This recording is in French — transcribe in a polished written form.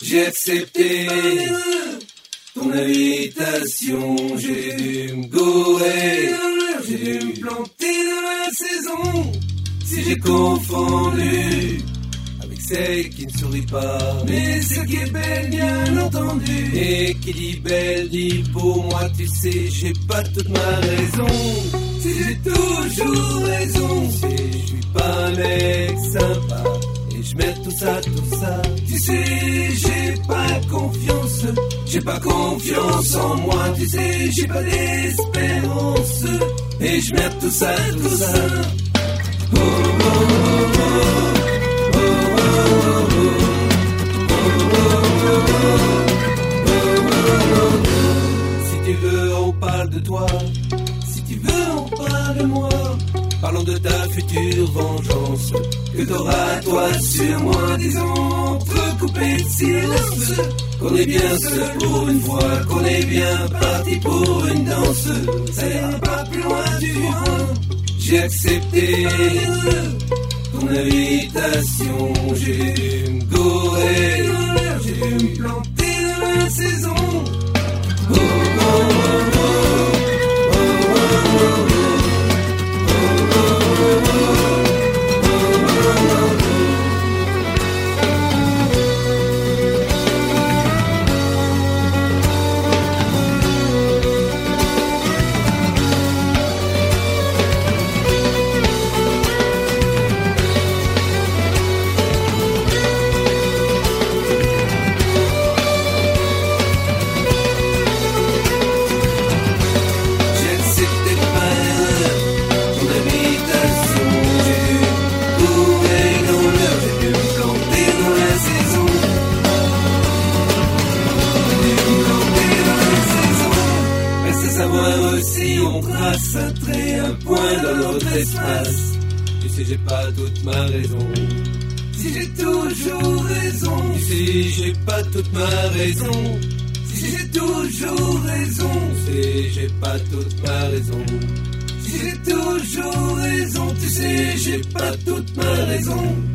J'ai accepté ton invitation, j'ai dû me gourer, j'ai dû me planter dans la saison. Si j'ai confondu avec celle qui ne sourit pas, mais celle qui est belle bien entendu. Et qui dit belle dit pour moi, tu sais, j'ai pas toute ma raison. Si j'ai toujours raison, si je suis pas un mec sympa et je mets tout ça, tu sais, j'ai pas confiance en moi, tu sais, j'ai pas d'espérance et je mets tout ça. Oh, oh, oh, oh, oh. Si tu veux, on parle de toi. Si tu veux, on parle de moi. Parlons de ta future vengeance que t'auras toi sur moi. Disons entrecoupé de silence qu'on est bien seul pour une fois, qu'on est bien parti pour une danse. Ça ira pas plus loin du moins. J'ai accepté ton invitation, j'ai dû me gourer, j'ai dû me planter dans la saison. Oh, oh, oh, si on trace un trait, un point dans notre espace. Tu sais, j'ai pas toute ma raison. Si j'ai toujours raison. Tu sais, j'ai pas toute ma raison. Si j'ai toujours raison. Tu sais, j'ai pas toute ma raison. Si j'ai toujours raison. Tu sais, j'ai pas toute ma raison.